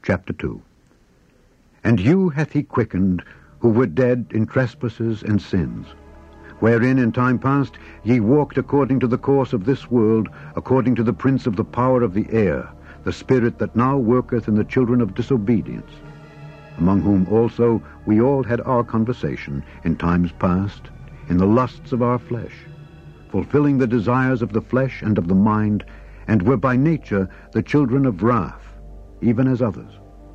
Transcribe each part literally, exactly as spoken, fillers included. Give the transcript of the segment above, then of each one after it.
chapter two. And you hath he quickened, who were dead in trespasses and sins, wherein in time past ye walked according to the course of this world, according to the prince of the power of the air, the spirit that now worketh in the children of disobedience, among whom also we all had our conversation in times past, in the lusts of our flesh, fulfilling the desires of the flesh and of the mind, and were by nature the children of wrath, even as others.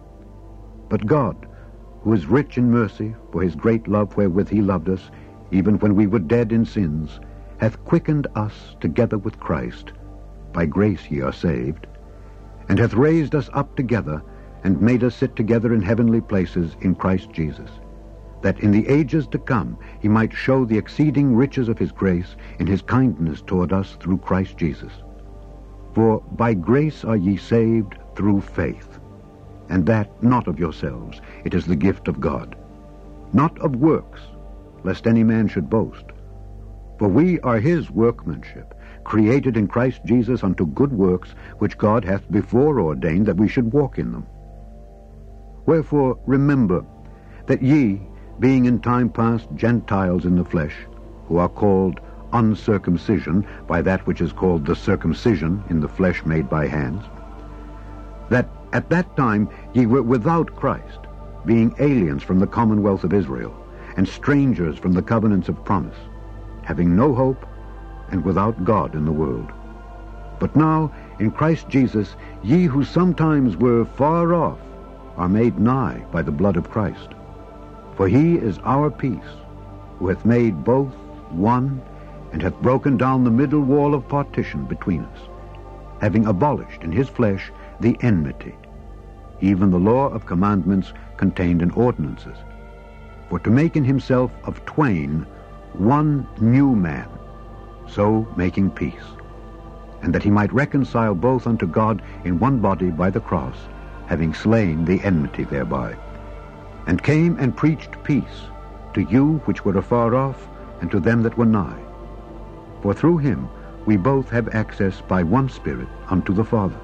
But God, who is rich in mercy, for his great love wherewith he loved us, even when we were dead in sins, hath quickened us together with Christ. By grace ye are saved, and hath raised us up together, and made us sit together in heavenly places in Christ Jesus, that in the ages to come he might show the exceeding riches of his grace in his kindness toward us through Christ Jesus. For by grace are ye saved through faith, and that not of yourselves, it is the gift of God, not of works, lest any man should boast. For we are his workmanship, created in Christ Jesus unto good works, which God hath before ordained that we should walk in them. Wherefore remember that ye, being in time past Gentiles in the flesh, who are called uncircumcision by that which is called the circumcision in the flesh made by hands, that at that time ye were without Christ, being aliens from the commonwealth of Israel, and strangers from the covenants of promise, having no hope, and without God in the world. But now, in Christ Jesus, ye who sometimes were far off are made nigh by the blood of Christ. For he is our peace, who hath made both one, and hath broken down the middle wall of partition between us, having abolished in his flesh the enmity, even the law of commandments contained in ordinances, for to make in himself of twain one new man, so making peace, and that he might reconcile both unto God in one body by the cross, having slain the enmity thereby, and came and preached peace to you which were afar off, and to them that were nigh. For through him we both have access by one Spirit unto the Father.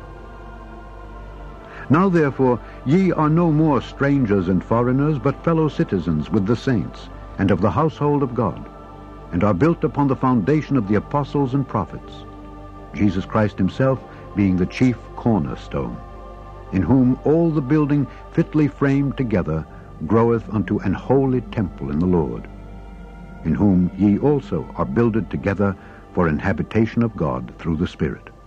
Now therefore ye are no more strangers and foreigners, but fellow citizens with the saints, and of the household of God, and are built upon the foundation of the apostles and prophets, Jesus Christ himself being the chief cornerstone, in whom all the building fitly framed together groweth unto an holy temple in the Lord, in whom ye also are builded together for an habitation of God through the Spirit.